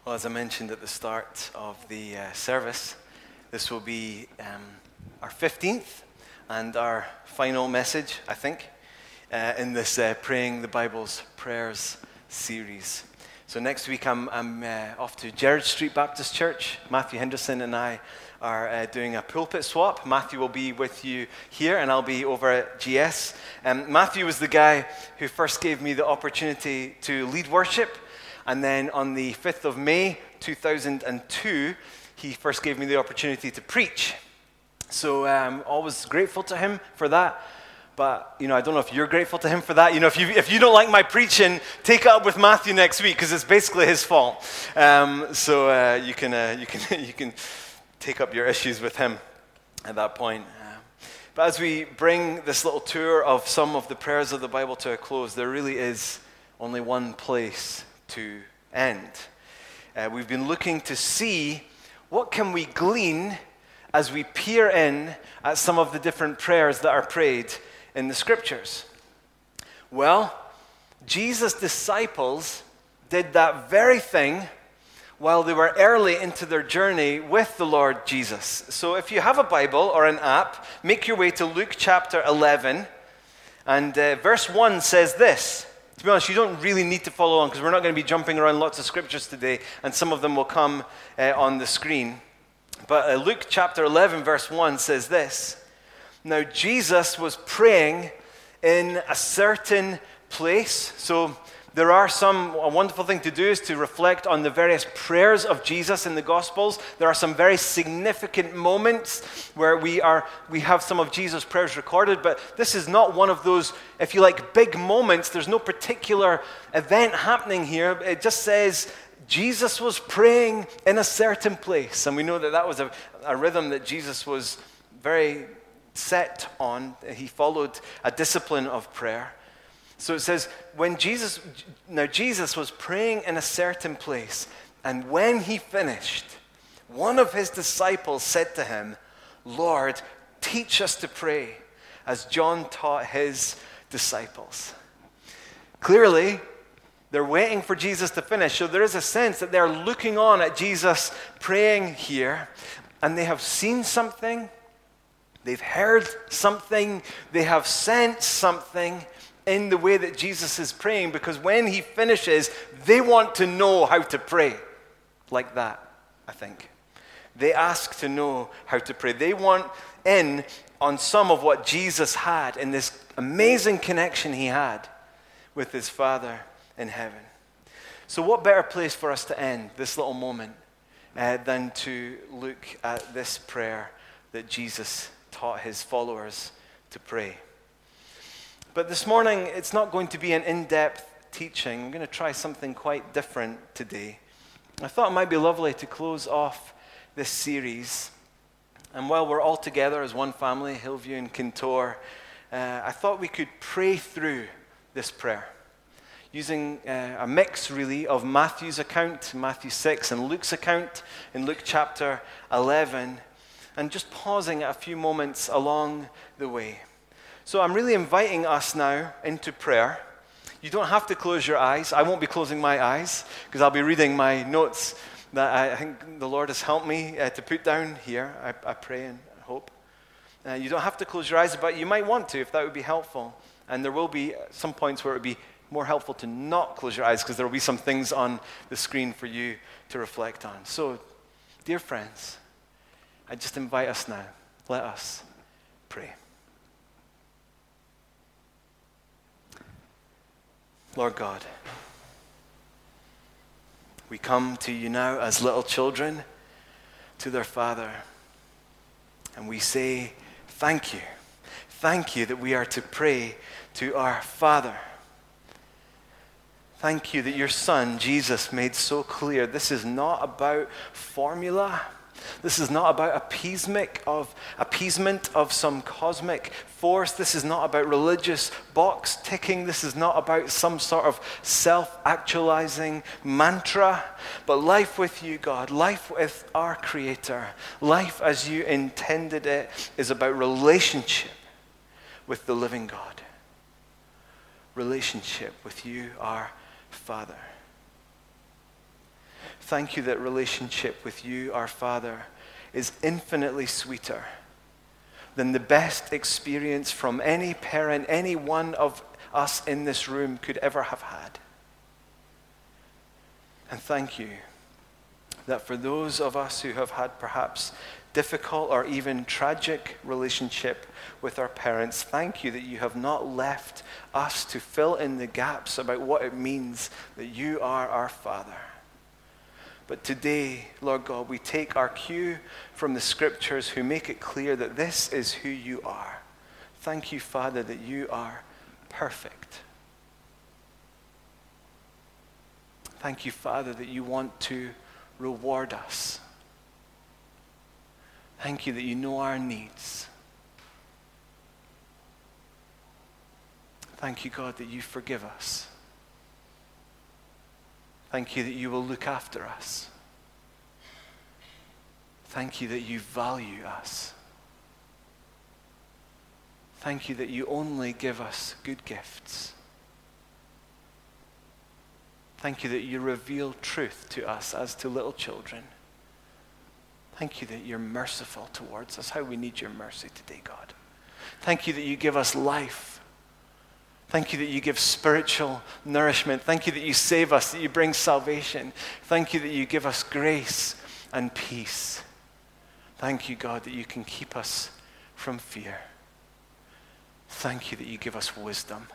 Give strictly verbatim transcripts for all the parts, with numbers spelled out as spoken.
Well, as I mentioned at the start of the uh, service, this will be um, our fifteenth and our final message, I think, uh, in this uh, Praying the Bible's Prayers series. So next week I'm, I'm uh, off to Gerrard Street Baptist Church. Matthew Henderson and I are uh, doing a pulpit swap. Matthew will be with you here and I'll be over at G S. Um, Matthew was the guy who first gave me the opportunity to lead worship. And then on the fifth of May, two thousand two, he first gave me the opportunity to preach. So I'm um, always grateful to him for that. But, you know, I don't know if you're grateful to him for that. You know, if you if you don't like my preaching, take it up with Matthew next week, because it's basically his fault. Um, so uh, you can uh, you can you can take up your issues with him at that point. Um, but as we bring this little tour of some of the prayers of the Bible to a close, there really is only one place to end. Uh, we've been looking to see what can we glean as we peer in at some of the different prayers that are prayed in the scriptures. Well, Jesus' disciples did that very thing while they were early into their journey with the Lord Jesus. So if you have a Bible or an app, make your way to Luke chapter eleven, and uh, verse one says this. To be honest, you don't really need to follow on because we're not going to be jumping around lots of scriptures today, and some of them will come uh, on the screen. But uh, Luke chapter eleven, verse one says this. Now, Jesus was praying in a certain place. So there are some, a wonderful thing to do is to reflect on the various prayers of Jesus in the Gospels. There are some very significant moments where we are, we have some of Jesus' prayers recorded, but this is not one of those, if you like, big moments. There's no particular event happening here. It just says Jesus was praying in a certain place. And we know that that was a, a rhythm that Jesus was very set on. He followed a discipline of prayer. So it says, when Jesus, now Jesus was praying in a certain place, and when he finished, one of his disciples said to him, Lord, teach us to pray, as John taught his disciples. Clearly, they're waiting for Jesus to finish, so there is a sense that they're looking on at Jesus praying here, and they have seen something, they've heard something, they have sensed something, in the way that Jesus is praying, because when he finishes, they want to know how to pray. Like that, I think. They ask to know how to pray. They want in on some of what Jesus had in this amazing connection he had with his Father in heaven. So what better place for us to end this little moment uh, than to look at this prayer that Jesus taught his followers to pray. But this morning, it's not going to be an in-depth teaching. I'm going to try something quite different today. I thought it might be lovely to close off this series. And while we're all together as one family, Hillview and Kintore, uh, I thought we could pray through this prayer using uh, a mix, really, of Matthew's account, Matthew six, and Luke's account in Luke chapter eleven, and just pausing at a few moments along the way. So I'm really inviting us now into prayer. You don't have to close your eyes. I won't be closing my eyes because I'll be reading my notes that I think the Lord has helped me uh, to put down here. I, I pray and hope. Uh, you don't have to close your eyes, but you might want to if that would be helpful. And there will be some points where it would be more helpful to not close your eyes because there will be some things on the screen for you to reflect on. So, dear friends, I just invite us now. Let us pray. Lord God, we come to you now as little children to their Father, and we say thank you. Thank you that we are to pray to our Father. Thank you that your Son, Jesus, made so clear this is not about formula. This is not about appeasement of, appeasement of some cosmic force. This is not about religious box ticking. This is not about some sort of self-actualizing mantra. But life with you, God, life with our Creator, life as you intended it, is about relationship with the living God. Relationship with you, our Father. Thank you that relationship with you, our Father, is infinitely sweeter than the best experience from any parent, any one of us in this room could ever have had. And thank you that for those of us who have had perhaps difficult or even tragic relationship with our parents, thank you that you have not left us to fill in the gaps about what it means that you are our Father. But today, Lord God, we take our cue from the scriptures who make it clear that this is who you are. Thank you, Father, that you are perfect. Thank you, Father, that you want to reward us. Thank you that you know our needs. Thank you, God, that you forgive us. Thank you that you will look after us. Thank you that you value us. Thank you that you only give us good gifts. Thank you that you reveal truth to us as to little children. Thank you that you're merciful towards us. How we need your mercy today, God. Thank you that you give us life. Thank you that you give spiritual nourishment. Thank you that you save us, that you bring salvation. Thank you that you give us grace and peace. Thank you, God, that you can keep us from fear. Thank you that you give us wisdom.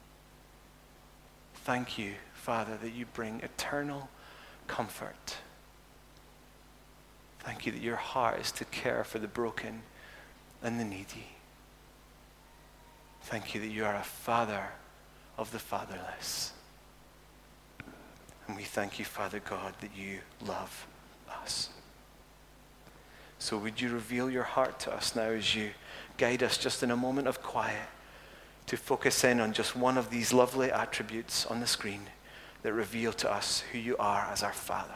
Thank you, Father, that you bring eternal comfort. Thank you that your heart is to care for the broken and the needy. Thank you that you are a Father of the fatherless. And we thank you, Father God, that you love us. So would you reveal your heart to us now as you guide us just in a moment of quiet to focus in on just one of these lovely attributes on the screen that reveal to us who you are as our Father.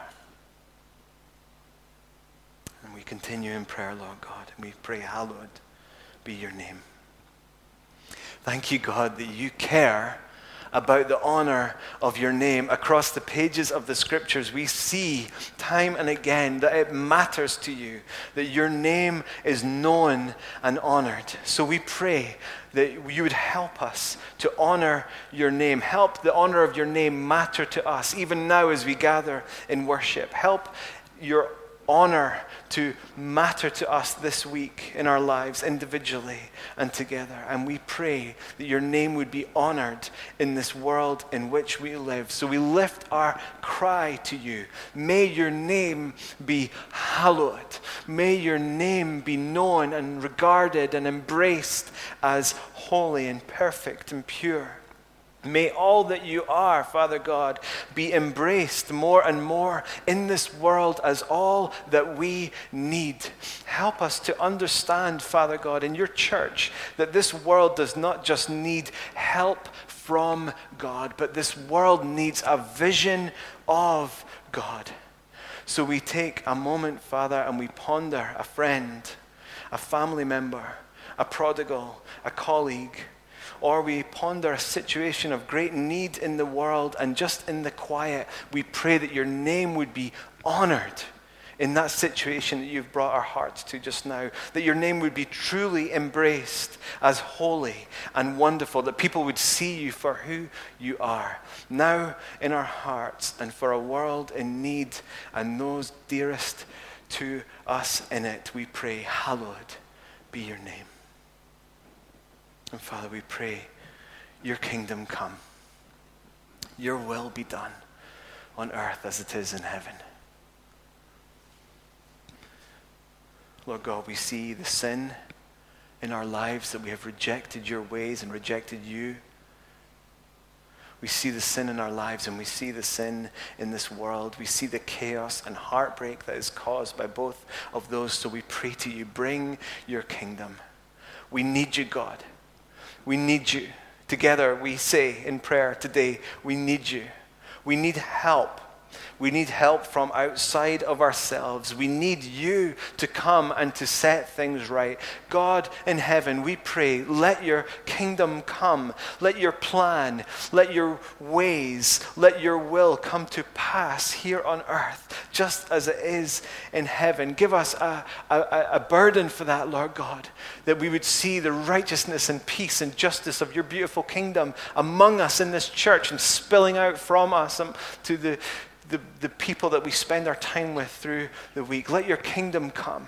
And we continue in prayer, Lord God, and we pray, hallowed be your name. Thank you, God, that you care about the honor of your name. Across the pages of the scriptures, we see time and again that it matters to you, that your name is known and honored. So we pray that you would help us to honor your name. Help the honor of your name matter to us, even now as we gather in worship. Help your honor to matter to us this week in our lives individually and together. And we pray that your name would be honored in this world in which we live. So we lift our cry to you. May your name be hallowed. May your name be known and regarded and embraced as holy and perfect and pure. May all that you are, Father God, be embraced more and more in this world as all that we need. Help us to understand, Father God, in your church, that this world does not just need help from God, but this world needs a vision of God. So we take a moment, Father, and we ponder a friend, a family member, a prodigal, a colleague, or we ponder a situation of great need in the world, and just in the quiet, we pray that your name would be honored in that situation that you've brought our hearts to just now, that your name would be truly embraced as holy and wonderful, that people would see you for who you are, now in our hearts, and for a world in need and those dearest to us in it, we pray, hallowed be your name. And Father, we pray, your kingdom come. Your will be done on earth as it is in heaven. Lord God, we see the sin in our lives, that we have rejected your ways and rejected you. We see the sin in our lives, and we see the sin in this world. We see the chaos and heartbreak that is caused by both of those. So we pray to you, bring your kingdom. We need you, God. We need you. Together we say in prayer today, we need you. We need help. We need help from outside of ourselves. We need you to come and to set things right. God in heaven, we pray, let your kingdom come. Let your plan, let your ways, let your will come to pass here on earth, just as it is in heaven. Give us a, a, a burden for that, Lord God, that we would see the righteousness and peace and justice of your beautiful kingdom among us in this church and spilling out from us um, to the, the, the people that we spend our time with through the week. Let your kingdom come.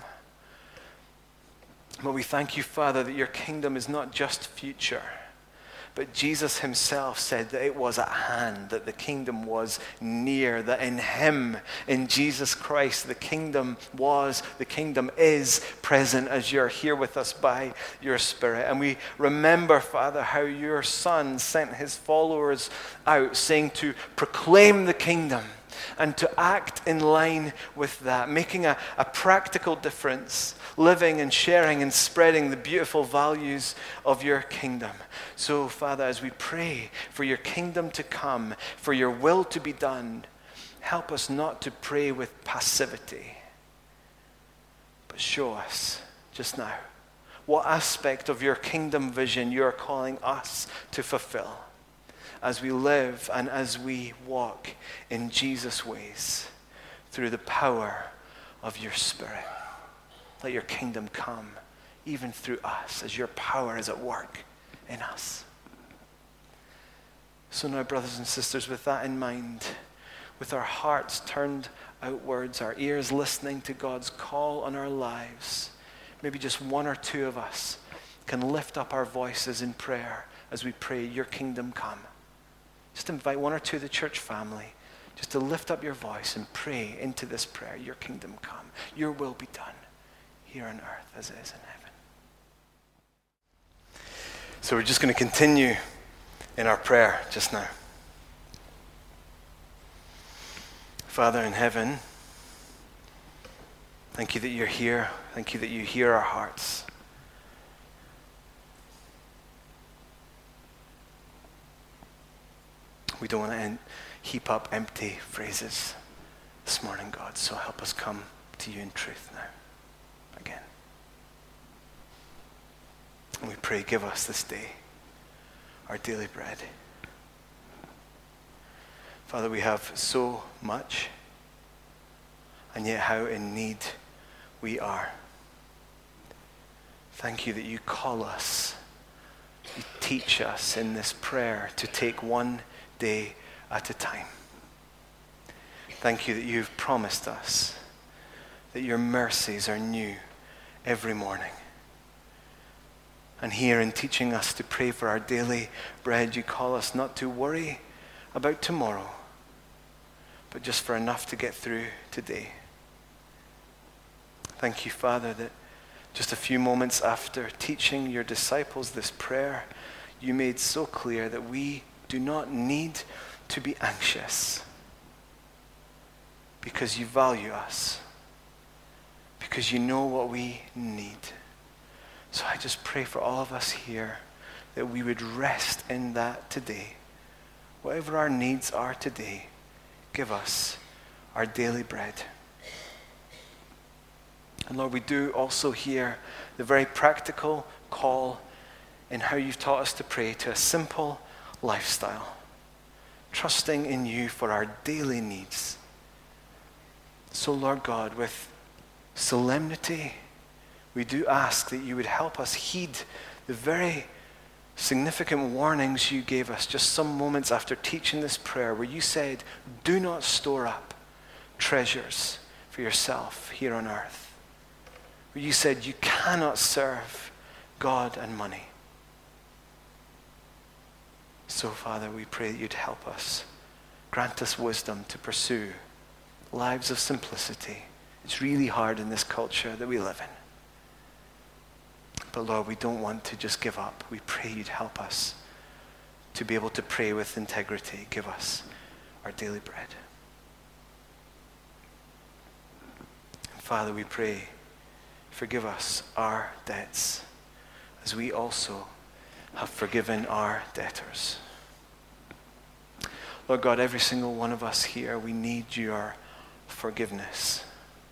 But we thank you, Father, that your kingdom is not just future, but Jesus himself said that it was at hand, that the kingdom was near, that in him, in Jesus Christ, the kingdom was, the kingdom is present as you're here with us by your Spirit. And we remember, Father, how your Son sent his followers out saying to proclaim the kingdom and to act in line with that, making a, a practical difference, living and sharing and spreading the beautiful values of your kingdom. So, Father, as we pray for your kingdom to come, for your will to be done, help us not to pray with passivity, but show us just now what aspect of your kingdom vision you are calling us to fulfill as we live and as we walk in Jesus' ways through the power of your Spirit. Let your kingdom come even through us as your power is at work in us. So now, brothers and sisters, with that in mind, with our hearts turned outwards, our ears listening to God's call on our lives, maybe just one or two of us can lift up our voices in prayer as we pray, your kingdom come. Just invite one or two of the church family just to lift up your voice and pray into this prayer, your kingdom come, your will be done here on earth as it is in heaven. So we're just going to continue in our prayer just now. Father in heaven, thank you that you're here. Thank you that you hear our hearts. We don't want to heap up empty phrases this morning, God, so help us come to you in truth now, again. And we pray, give us this day our daily bread. Father, we have so much, and yet how in need we are. Thank you that you call us, you teach us in this prayer to take one day at a time. Thank you that you've promised us that your mercies are new every morning. And here in teaching us to pray for our daily bread, you call us not to worry about tomorrow, but just for enough to get through today. Thank you, Father, that just a few moments after teaching your disciples this prayer, you made so clear that we do not need to be anxious because you value us, because you know what we need. So I just pray for all of us here that we would rest in that today. Whatever our needs are today, give us our daily bread. And Lord, we do also hear the very practical call in how you've taught us to pray to a simple lifestyle, trusting in you for our daily needs. So Lord God, with solemnity, we do ask that you would help us heed the very significant warnings you gave us just some moments after teaching this prayer, where you said, do not store up treasures for yourself here on earth. Where you said you cannot serve God and money. So, Father, we pray that you'd help us. Grant us wisdom to pursue lives of simplicity. It's really hard in this culture that we live in. But, Lord, we don't want to just give up. We pray you'd help us to be able to pray with integrity. Give us our daily bread. And Father, we pray, forgive us our debts as we also have forgiven our debtors. Lord God, every single one of us here, we need your forgiveness.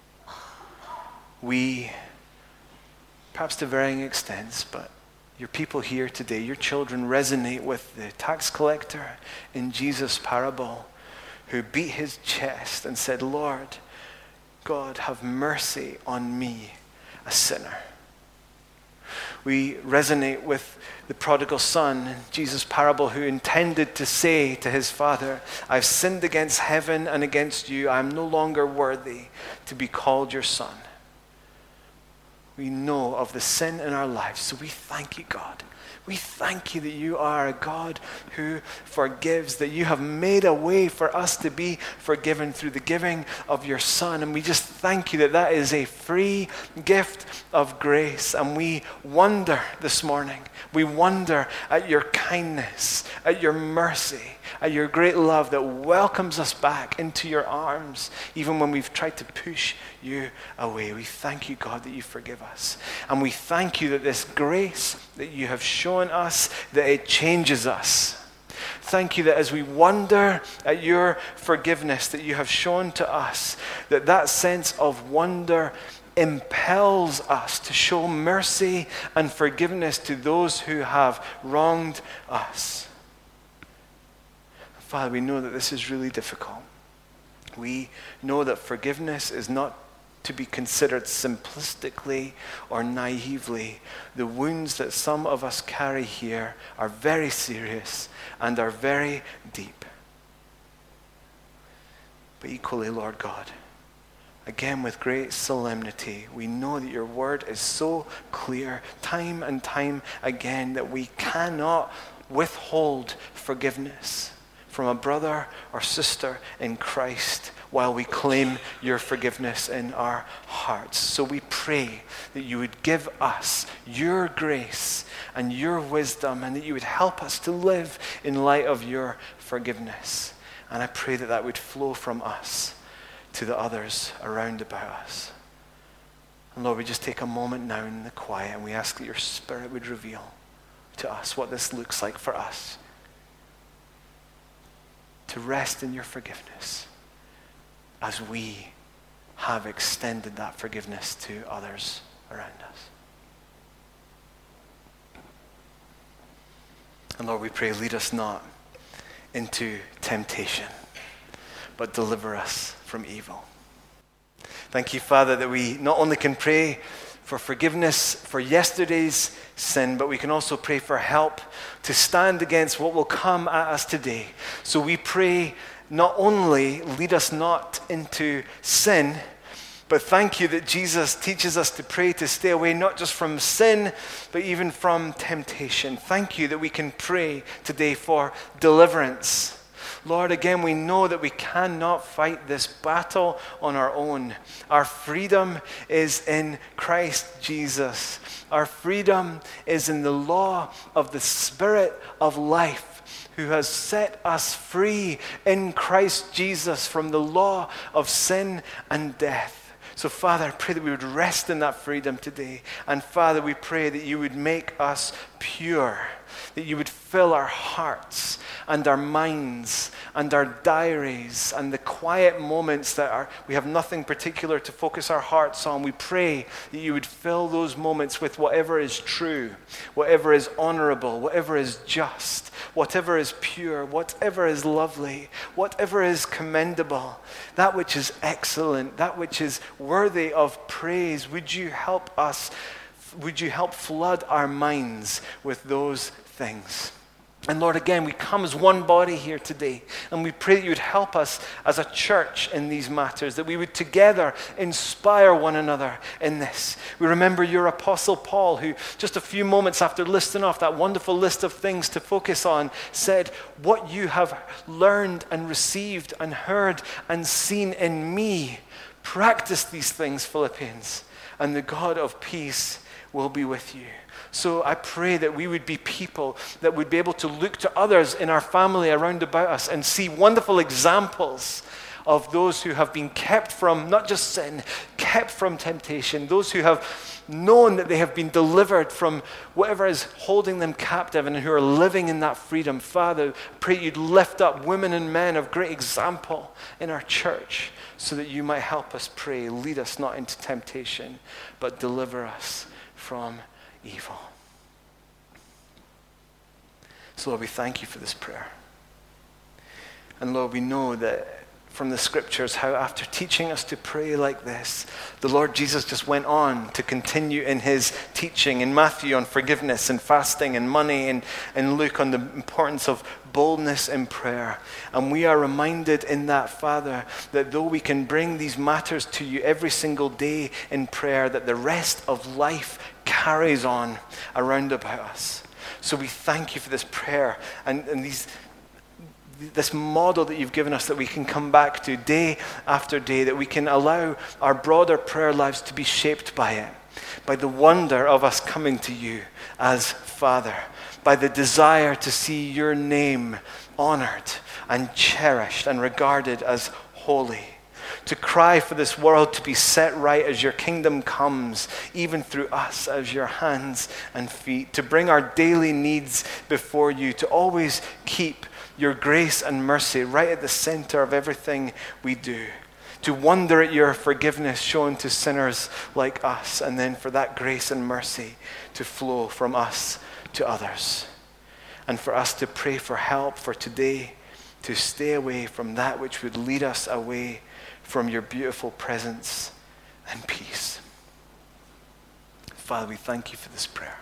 We, perhaps to varying extents, but your people here today, your children resonate with the tax collector in Jesus' parable who beat his chest and said, Lord, God, have mercy on me, a sinner. We resonate with the prodigal son in Jesus' parable, who intended to say to his father, I've sinned against heaven and against you. I am no longer worthy to be called your son. We know of the sin in our lives, so we thank you, God. We thank you that you are a God who forgives, that you have made a way for us to be forgiven through the giving of your Son. And we just thank you that that is a free gift of grace. And we wonder this morning, we wonder at your kindness, at your mercy, at your great love that welcomes us back into your arms, even when we've tried to push you away. We thank you, God, that you forgive us. And we thank you that this grace that you have shown us, that it changes us. Thank you that as we wonder at your forgiveness that you have shown to us, that that sense of wonder impels us to show mercy and forgiveness to those who have wronged us. Father, we know that this is really difficult. We know that forgiveness is not to be considered simplistically or naively. The wounds that some of us carry here are very serious and are very deep. But equally, Lord God, again with great solemnity, we know that your word is so clear time and time again that we cannot withhold forgiveness from a brother or sister in Christ while we claim your forgiveness in our hearts. So we pray that you would give us your grace and your wisdom, and that you would help us to live in light of your forgiveness. And I pray that that would flow from us to the others around about us. And Lord, we just take a moment now in the quiet and we ask that your Spirit would reveal to us what this looks like for us, to rest in your forgiveness as we have extended that forgiveness to others around us. And Lord, we pray, lead us not into temptation, but deliver us from evil. Thank you, Father, that we not only can pray for forgiveness for yesterday's sin, but we can also pray for help to stand against what will come at us today. So we pray, not only lead us not into sin, but thank you that Jesus teaches us to pray to stay away not just from sin, but even from temptation. Thank you that we can pray today for deliverance. Lord, again, we know that we cannot fight this battle on our own. Our freedom is in Christ Jesus. Our freedom is in the law of the Spirit of life, who has set us free in Christ Jesus from the law of sin and death. So, Father, I pray that we would rest in that freedom today. And, Father, we pray that you would make us pure, that you would fill our hearts and our minds and our diaries and the quiet moments that are, we have nothing particular to focus our hearts on. We pray that you would fill those moments with whatever is true, whatever is honorable, whatever is just, whatever is pure, whatever is lovely, whatever is commendable, that which is excellent, that which is worthy of praise. Would you help us, would you help flood our minds with those things? And Lord, again, we come as one body here today, and we pray that you would help us as a church in these matters, that we would together inspire one another in this. We remember your Apostle Paul, who just a few moments after listing off that wonderful list of things to focus on, said, what you have learned and received and heard and seen in me, practice these things, Philippians, and the God of peace will be with you. So I pray that we would be people that would be able to look to others in our family around about us and see wonderful examples of those who have been kept from not just sin, kept from temptation, those who have known that they have been delivered from whatever is holding them captive and who are living in that freedom. Father, I pray you'd lift up women and men of great example in our church so that you might help us pray, lead us not into temptation, but deliver us from evil. So Lord, we thank you for this prayer. And Lord, we know that from the scriptures how after teaching us to pray like this, the Lord Jesus just went on to continue in his teaching in Matthew on forgiveness and fasting and money, and in Luke on the importance of boldness in prayer. And we are reminded in that, Father, that though we can bring these matters to you every single day in prayer, that the rest of life carries on around about us. So we thank you for this prayer and, and these this model that you've given us that we can come back to day after day, that we can allow our broader prayer lives to be shaped by it, by the wonder of us coming to you as Father, by the desire to see your name honored and cherished and regarded as holy, to cry for this world to be set right as your kingdom comes, even through us as your hands and feet, to bring our daily needs before you, to always keep your grace and mercy right at the center of everything we do, to wonder at your forgiveness shown to sinners like us, and then for that grace and mercy to flow from us to others, and for us to pray for help for today, to stay away from that which would lead us away from your beautiful presence and peace. Father, we thank you for this prayer.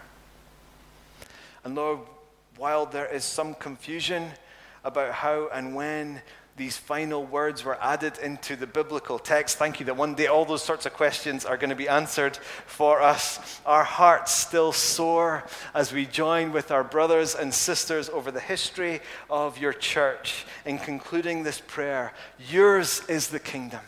And Lord, while there is some confusion about how and when these final words were added into the biblical text, thank you that one day all those sorts of questions are going to be answered for us. Our hearts still soar as we join with our brothers and sisters over the history of your church in concluding this prayer. Yours is the kingdom.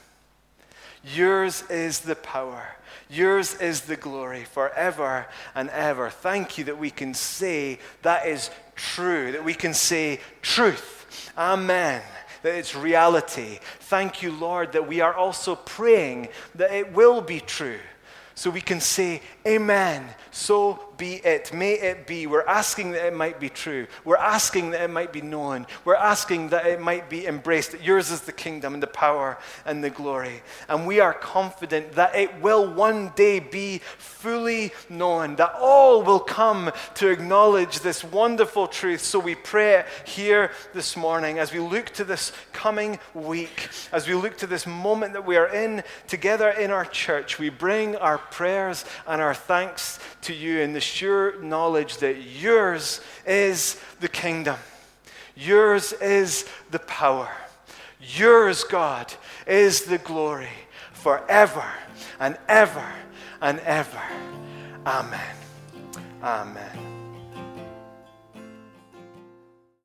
Yours is the power. Yours is the glory forever and ever. Thank you that we can say that is true, that we can say truth. Amen. That it's reality. Thank you, Lord, that we are also praying that it will be true. So we can say, amen, so be it. May it be. We're asking that it might be true. We're asking that it might be known. We're asking that it might be embraced, that yours is the kingdom and the power and the glory. And we are confident that it will one day be fully known, that all will come to acknowledge this wonderful truth. So we pray here this morning as we look to this coming week, as we look to this moment that we are in together in our church, we bring our prayers and our thanks to you in the sure knowledge that yours is the kingdom. Yours is the power. Yours, God, is the glory forever and ever and ever. Amen. Amen.